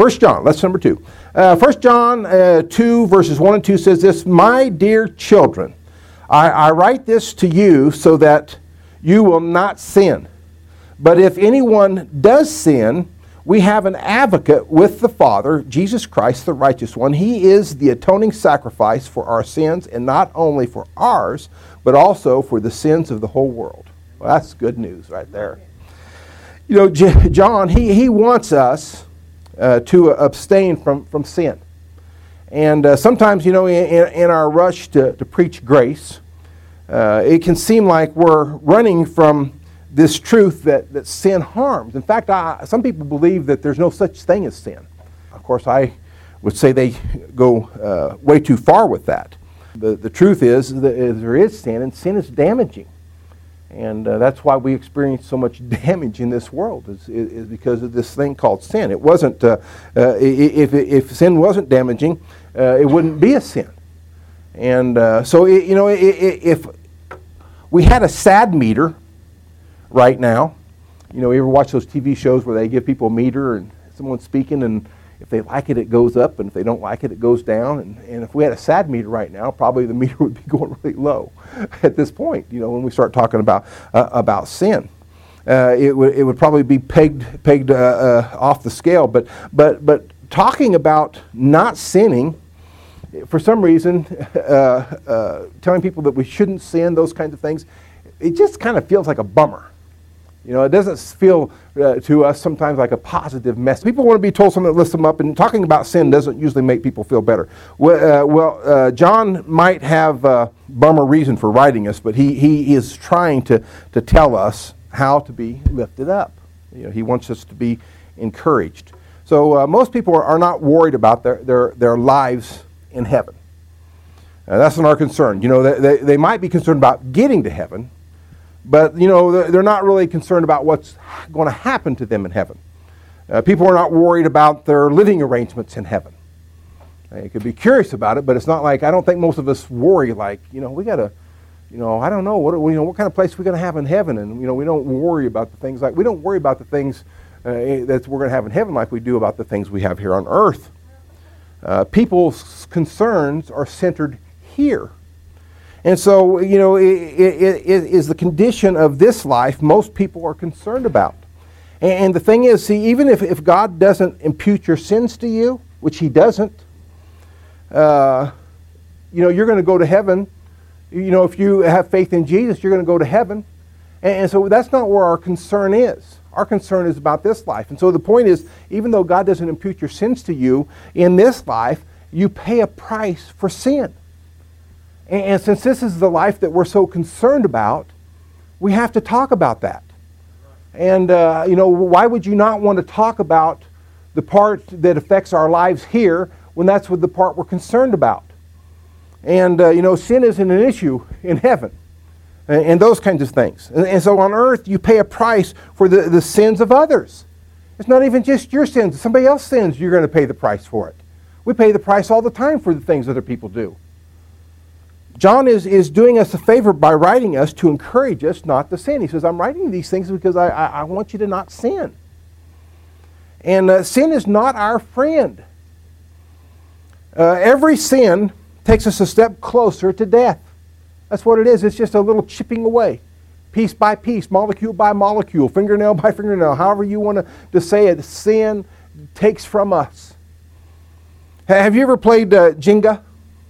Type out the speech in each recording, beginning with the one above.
1 John, lesson number 2. 1 John 2, verses 1 and 2 says this, "My dear children, I write this to you so that you will not sin. But if anyone does sin, we have an advocate with the Father, Jesus Christ, the righteous one. He is the atoning sacrifice for our sins, and not only for ours, but also for the sins of the whole world." Well, that's good news right there. You know, John, he wants us to abstain from sin. And sometimes, you know, in our rush to preach grace, it can seem like we're running from this truth that sin harms. In fact, some people believe that there's no such thing as sin. Of course, I would say they go way too far with that. The truth is that there is sin, and sin is damaging. And that's why we experience so much damage in this world, is because of this thing called sin. It wasn't, if sin wasn't damaging, it wouldn't be a sin. And so, if we had a sad meter right now, you know, you ever watch those TV shows where they give people a meter and someone's speaking, and if they like it, it goes up, and if they don't like it, it goes down. And if we had a sad meter right now, probably the meter would be going really low at this point, you know, when we start talking about sin. It would probably be pegged off the scale. But talking about not sinning, for some reason, telling people that we shouldn't sin, those kinds of things, it just kind of feels like a bummer. You know, it doesn't feel to us sometimes like a positive message. People want to be told something that lifts them up, and talking about sin doesn't usually make people feel better. John might have a bummer reason for writing us, but he is trying to tell us how to be lifted up. You know, he wants us to be encouraged. So most people are not worried about their lives in heaven. That's not our concern. You know, they might be concerned about getting to heaven, but, you know, they're not really concerned about what's going to happen to them in heaven. People are not worried about their living arrangements in heaven. They could be curious about it, but it's not like, I don't think most of us worry like, you know, we got to, you know, I don't know, what kind of place we're going to have in heaven. And, you know, we don't worry about the things like, we don't worry about the things that we're going to have in heaven like we do about the things we have here on earth. People's concerns are centered here. And so, you know, it is the condition of this life most people are concerned about. And the thing is, see, even if God doesn't impute your sins to you, which He doesn't, you know, you're going to go to heaven. You know, if you have faith in Jesus, you're going to go to heaven. And so that's not where our concern is. Our concern is about this life. And so the point is, even though God doesn't impute your sins to you, in this life, you pay a price for sin. And since this is the life that we're so concerned about, we have to talk about that. And, you know, why would you not want to talk about the part that affects our lives here when that's the part we're concerned about? And, you know, sin isn't an issue in heaven and those kinds of things. And so on earth, you pay a price for the sins of others. It's not even just your sins. If somebody else's sins, you're going to pay the price for it. We pay the price all the time for the things other people do. John is doing us a favor by writing us to encourage us not to sin. He says, I'm writing these things because I want you to not sin. And sin is not our friend. Every sin takes us a step closer to death. That's what it is. It's just a little chipping away, piece by piece, molecule by molecule, fingernail by fingernail, however you want to say it. Sin takes from us. Have you ever played Jenga?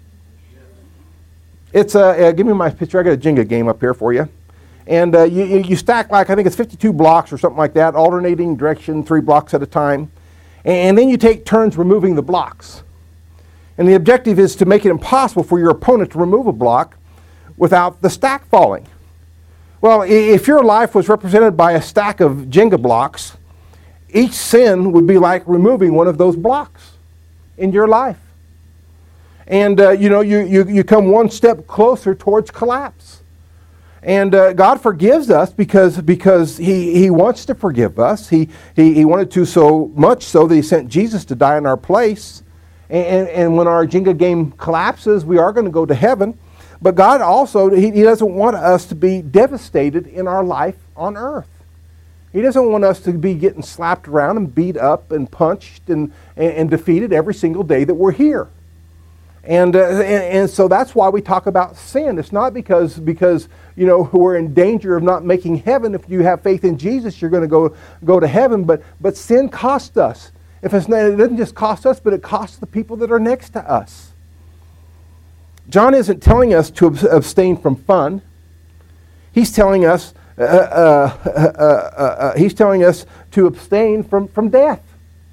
It's give me my picture. I got a Jenga game up here for you. And you stack, like, I think it's 52 blocks or something like that, alternating direction, 3 blocks at a time. And then you take turns removing the blocks. And the objective is to make it impossible for your opponent to remove a block without the stack falling. Well, if your life was represented by a stack of Jenga blocks, each sin would be like removing one of those blocks in your life. And, you know, you come one step closer towards collapse. And God forgives us because He wants to forgive us. He wanted to so much so that He sent Jesus to die in our place. And when our Jenga game collapses, we are going to go to heaven. But God also, He doesn't want us to be devastated in our life on earth. He doesn't want us to be getting slapped around and beat up and punched and defeated every single day that we're here. And so that's why we talk about sin. It's not because we're in danger of not making heaven. If you have faith in Jesus, you're going to go to heaven. But sin costs us. If it's not, it doesn't just cost us, but it costs the people that are next to us. John isn't telling us to abstain from fun. He's telling us to abstain from death.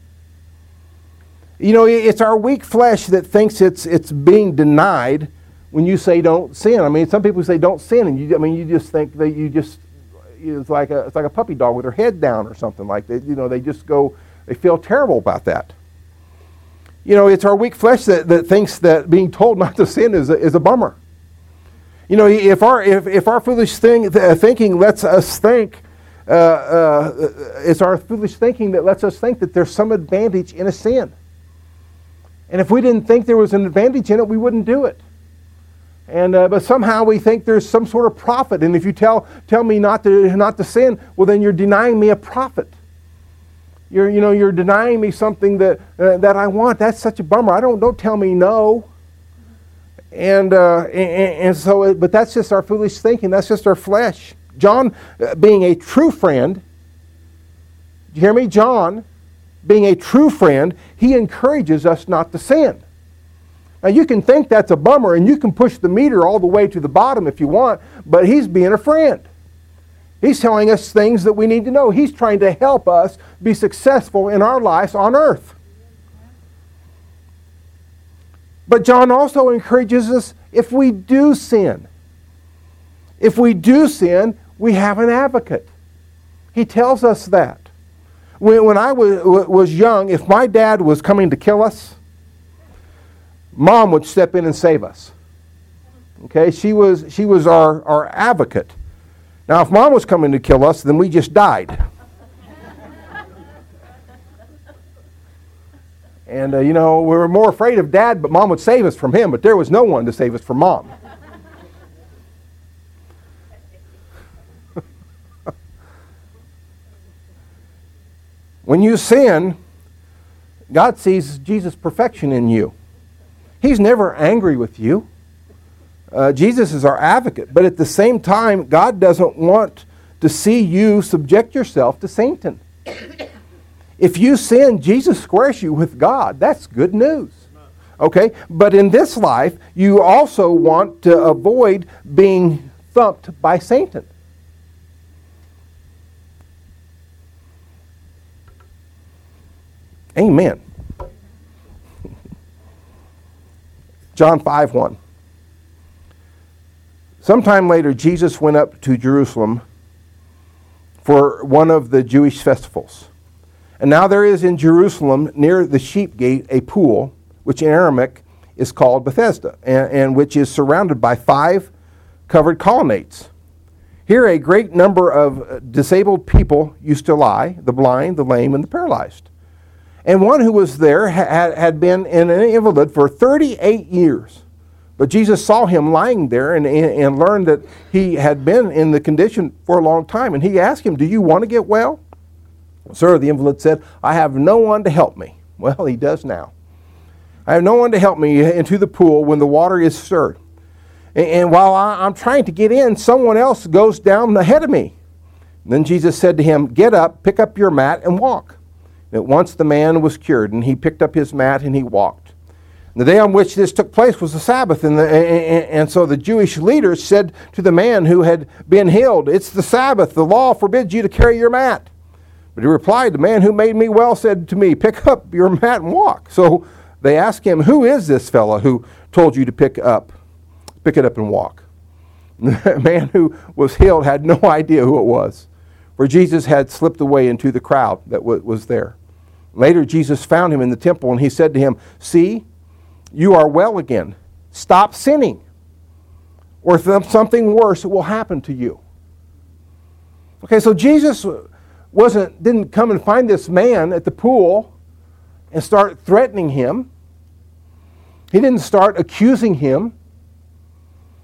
It's our weak flesh that thinks it's being denied when you say don't sin. I mean, some people say don't sin, and you just think that it's like a puppy dog with their head down or something like that. They feel terrible about that. It's our weak flesh that thinks that being told not to sin is a bummer. If our foolish thinking lets us think, it's our foolish thinking that lets us think that there's some advantage in a sin. And if we didn't think there was an advantage in it, we wouldn't do it. But somehow we think there's some sort of profit. And if you tell me not to sin, well, then you're denying me a profit. You're denying me something that I want. That's such a bummer. Don't tell me no. And so, but that's just our foolish thinking. That's just our flesh. John, being a true friend, do you hear me? John, being a true friend, he encourages us not to sin. Now you can think that's a bummer and you can push the meter all the way to the bottom if you want, but he's being a friend. He's telling us things that we need to know. He's trying to help us be successful in our lives on earth. But John also encourages us if we do sin. If we do sin, we have an advocate. He tells us that. When I was young, if my dad was coming to kill us, Mom would step in and save us. Okay, she was our advocate. Now, if Mom was coming to kill us, then we just died. And, we were more afraid of Dad, but Mom would save us from him, but there was no one to save us from Mom. When you sin, God sees Jesus' perfection in you. He's never angry with you. Jesus is our advocate, but at the same time, God doesn't want to see you subject yourself to Satan. If you sin, Jesus squares you with God. That's good news. Okay? But in this life, you also want to avoid being thumped by Satan. Amen. John 5:1. Sometime later, Jesus went up to Jerusalem for one of the Jewish festivals. And now there is in Jerusalem, near the sheep gate, a pool, which in Aramaic is called Bethesda, and which is surrounded by 5 covered colonnades. Here a great number of disabled people used to lie, the blind, the lame, and the paralyzed. And one who was there had been in an invalid for 38 years. But Jesus saw him lying there and learned that he had been in the condition for a long time. And he asked him, "Do you want to get well?" "Sir," the invalid said, "I have no one to help me." Well, he does now. "I have no one to help me into the pool when the water is stirred. And while I'm trying to get in, someone else goes down ahead of me." And then Jesus said to him, "Get up, pick up your mat, and walk." And at once the man was cured, and he picked up his mat and he walked. And the day on which this took place was the Sabbath, and so the Jewish leaders said to the man who had been healed, "It's the Sabbath, the law forbids you to carry your mat." But he replied, "The man who made me well said to me, 'Pick up your mat and walk.'" So they asked him, "Who is this fellow who told you to pick it up and walk?" And the man who was healed had no idea who it was, for Jesus had slipped away into the crowd that was there. Later Jesus found him in the temple, and he said to him, "See, you are well again. Stop sinning, or something worse will happen to you." Okay, so Jesus didn't come and find this man at the pool and start threatening him. He didn't start accusing him.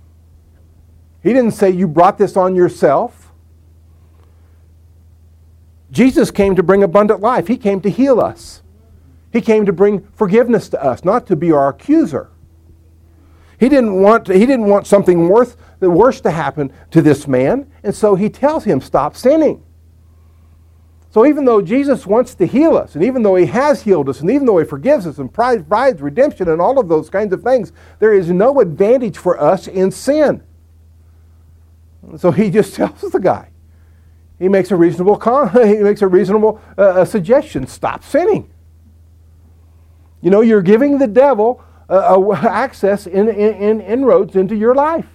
He didn't say, "You brought this on yourself." Jesus came to bring abundant life. He came to heal us. He came to bring forgiveness to us, not to be our accuser. He didn't want something worse to happen to this man, and so he tells him, stop sinning. So even though Jesus wants to heal us, and even though he has healed us, and even though he forgives us and provides redemption and all of those kinds of things, there is no advantage for us in sin. So he just tells the guy. He makes a reasonable suggestion. Stop sinning. You know, you're giving the devil access inroads into your life.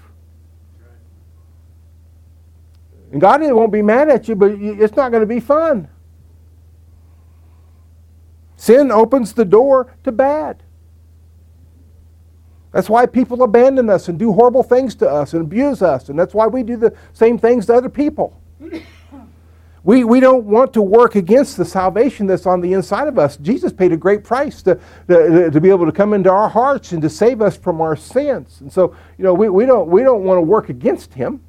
And God won't be mad at you, but it's not going to be fun. Sin opens the door to bad. That's why people abandon us and do horrible things to us and abuse us. And that's why we do the same things to other people. We don't want to work against the salvation that's on the inside of us. Jesus paid a great price to be able to come into our hearts and to save us from our sins. And so, you know, we don't want to work against him.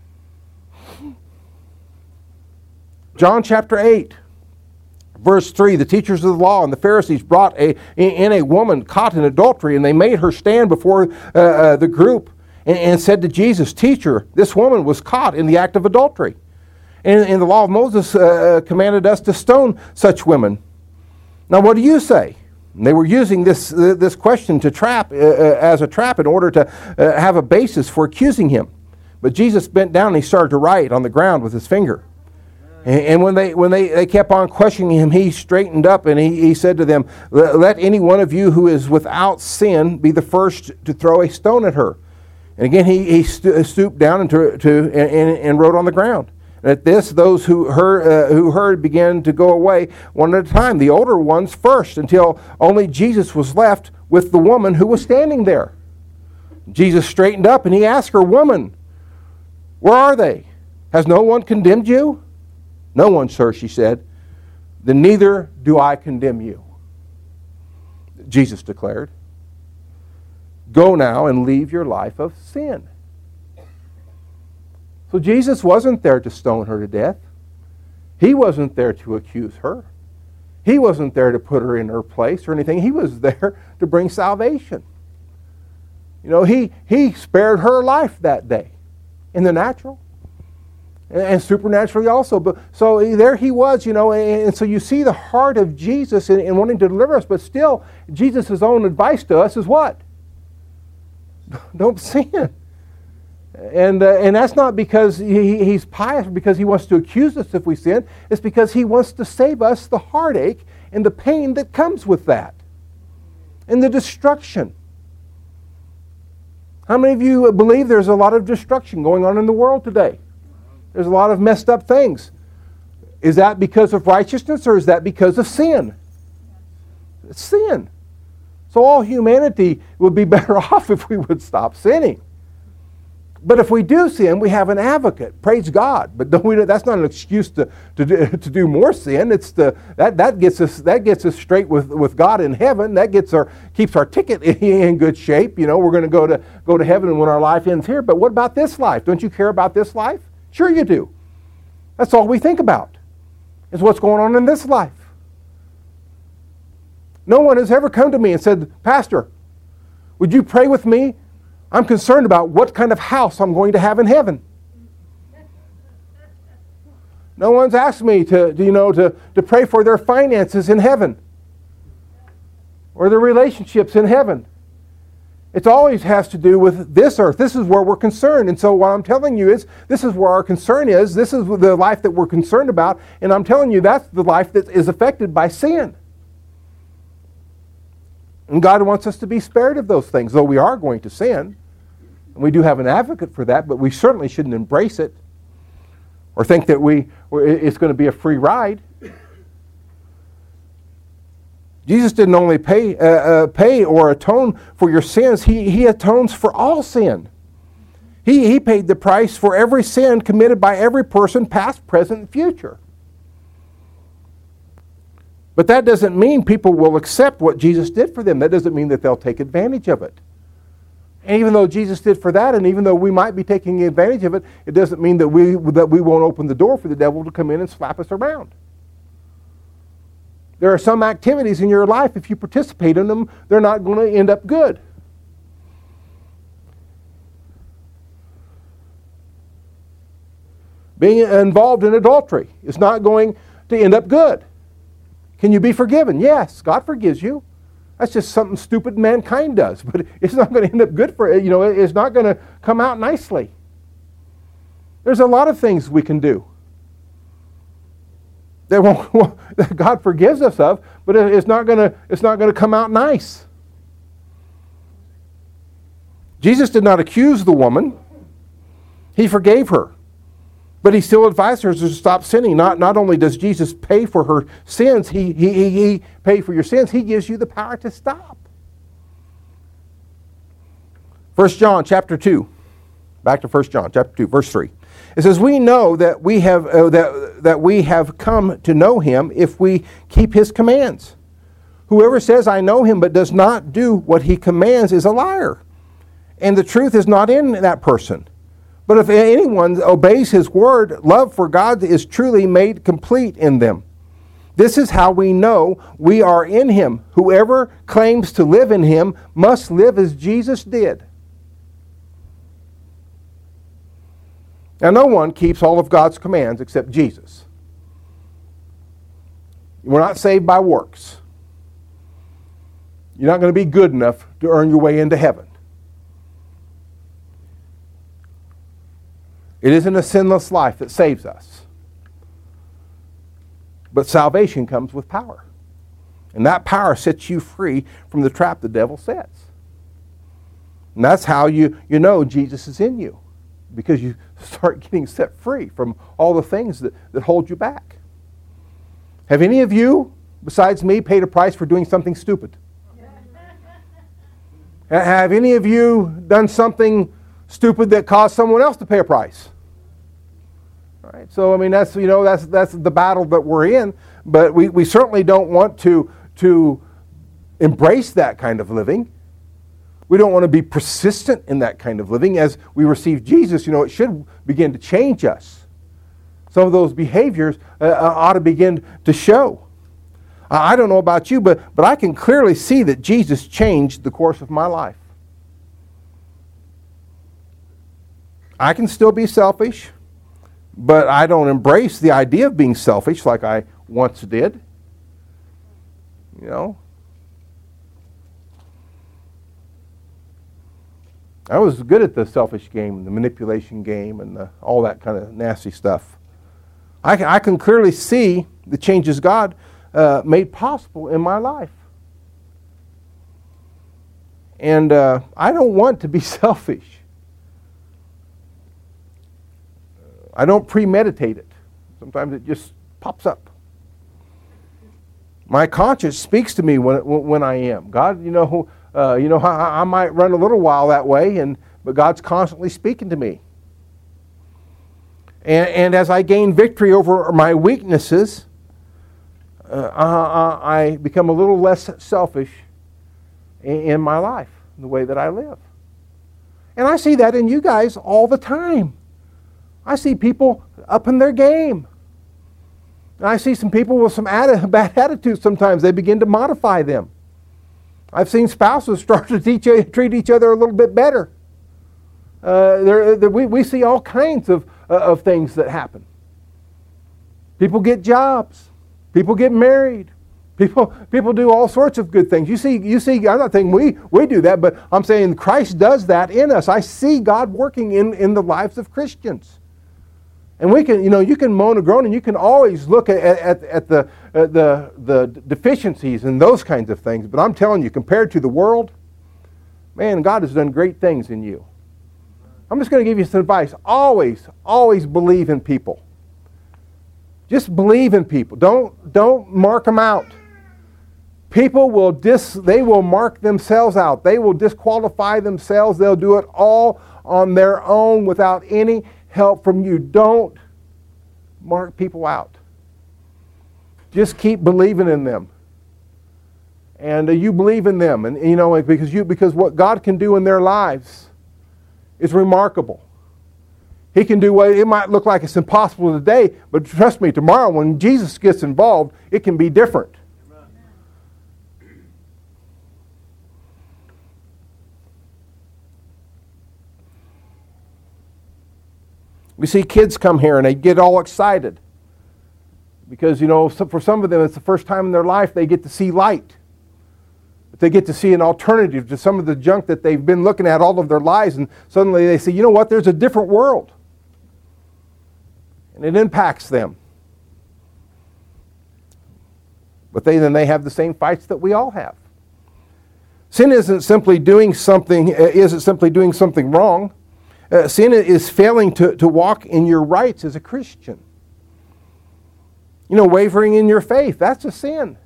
John chapter 8, verse 3, the teachers of the law and the Pharisees brought in a woman caught in adultery, and they made her stand before the group and said to Jesus, "Teacher, this woman was caught in the act of adultery. And the law of Moses commanded us to stone such women. Now what do you say?" And they were using this question to as a trap in order to have a basis for accusing him. But Jesus bent down and he started to write on the ground with his finger. And when they kept on questioning him, he straightened up and he said to them, "Let any one of you who is without sin be the first to throw a stone at her." And again he stooped down and wrote on the ground. And at this, those who heard began to go away one at a time, the older ones first, until only Jesus was left with the woman who was standing there. Jesus straightened up and he asked her, "Woman, where are they? Has no one condemned you?" "No one, sir," she said. "Then neither do I condemn you," Jesus declared. "Go now and leave your life of sin." So Jesus wasn't there to stone her to death. He wasn't there to accuse her. He wasn't there to put her in her place or anything. He was there to bring salvation. You know, he spared her life that day in the natural and supernaturally also. But so there he was, you know, and so you see the heart of Jesus in wanting to deliver us. But still, Jesus' own advice to us is what? Don't sin. And that's not because he's pious, because he wants to accuse us if we sin. It's because he wants to save us the heartache and the pain that comes with that. And the destruction. How many of you believe there's a lot of destruction going on in the world today? There's a lot of messed up things. Is that because of righteousness or is that because of sin? It's sin. So all humanity would be better off if we would stop sinning. But if we do sin, we have an advocate. Praise God. But that's not an excuse to do more sin. It's that gets us straight with God in heaven. That keeps our ticket in good shape. You know, we're going to go to heaven when our life ends here. But what about this life? Don't you care about this life? Sure you do. That's all we think about, is what's going on in this life. No one has ever come to me and said, "Pastor, would you pray with me? I'm concerned about what kind of house I'm going to have in heaven." No one's asked me to pray for their finances in heaven or their relationships in heaven. It always has to do with this earth. This is where we're concerned. And so what I'm telling you is, this is where our concern is. This is the life that we're concerned about. And I'm telling you, that's the life that is affected by sin. And God wants us to be spared of those things, though we are going to sin. And we do have an advocate for that, but we certainly shouldn't embrace it or think that it's going to be a free ride. Jesus didn't only pay or atone for your sins, he atones for all sin. He paid the price for every sin committed by every person, past, present, and future. But that doesn't mean people will accept what Jesus did for them. That doesn't mean that they'll take advantage of it. And even though Jesus did for that, and even though we might be taking advantage of it, it doesn't mean that we won't open the door for the devil to come in and slap us around. There are some activities in your life, if you participate in them, they're not going to end up good. Being involved in adultery is not going to end up good. Can you be forgiven? Yes, God forgives you. That's just something stupid mankind does, but it's not going to end up good for it. It's not going to come out nicely. There's a lot of things we can do that God forgives us of, but it's not going to come out nice. Jesus did not accuse the woman. He forgave her. But he still advised her to stop sinning. Not only does Jesus pay for her sins, he paid for your sins, he gives you the power to stop. 1 John chapter 2. Back to 1 John chapter 2, verse 3. It says, "We know that we have come to know him if we keep his commands. Whoever says, 'I know him,' but does not do what he commands is a liar. And the truth is not in that person. But if anyone obeys his word, love for God is truly made complete in them. This is how we know we are in him. Whoever claims to live in him must live as Jesus did." Now, no one keeps all of God's commands except Jesus. We're not saved by works. You're not going to be good enough to earn your way into heaven. It isn't a sinless life that saves us. But salvation comes with power. And that power sets you free from the trap the devil sets. And that's how you know Jesus is in you. Because you start getting set free from all the things that hold you back. Have any of you, besides me, paid a price for doing something stupid? Have any of you done something stupid that caused someone else to pay a price? All right, so I mean that's the battle that we're in, but we certainly don't want to embrace that kind of living. We don't want to be persistent in that kind of living. As we receive Jesus, it should begin to change us. Some of those behaviors ought to begin to show. I don't know about you, but I can clearly see that Jesus changed the course of my life. I can still be selfish, but I don't embrace the idea of being selfish like I once did. I was good at the selfish game, the manipulation game, and all that kind of nasty stuff. I can clearly see the changes God made possible in my life. And I don't want to be selfish. I don't premeditate it. Sometimes it just pops up. My conscience speaks to me when I am. God, I might run a little while that way, but God's constantly speaking to me. And as I gain victory over my weaknesses, I become a little less selfish in my life, in the way that I live. And I see that in you guys all the time. I see people up in their game. And I see some people with some bad attitudes sometimes. They begin to modify them. I've seen spouses start to treat each other a little bit better. We see all kinds of things that happen. People get jobs. People get married. People do all sorts of good things. You see. I'm not saying we do that, but I'm saying Christ does that in us. I see God working in the lives of Christians. And we can, you can moan and groan, and you can always look at the deficiencies and those kinds of things. But I'm telling you, compared to the world, man, God has done great things in you. I'm just going to give you some advice. Always believe in people. Just believe in people. Don't mark them out. People they will mark themselves out. They will disqualify themselves. They'll do it all on their own without any help from you. Don't mark people out. Just keep believing in them. And you believe in them, and because what God can do in their lives is remarkable. He can do what it might look like it's impossible today, but trust me, tomorrow when Jesus gets involved, it can be different. We see kids come here and they get all excited because, for some of them it's the first time in their life they get to see light. They get to see an alternative to some of the junk that they've been looking at all of their lives, and suddenly they say, you know what, there's a different world. And it impacts them. But then they have the same fights that we all have. Sin isn't simply doing something wrong. Sin is failing to walk in your rights as a Christian. Wavering in your faith, that's a sin.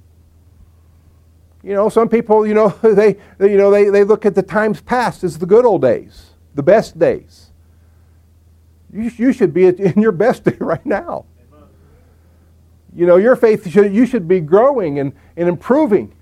Some people, they look at the times past as the good old days, the best days. You should be in your best day right now. Your faith, you should be growing and improving.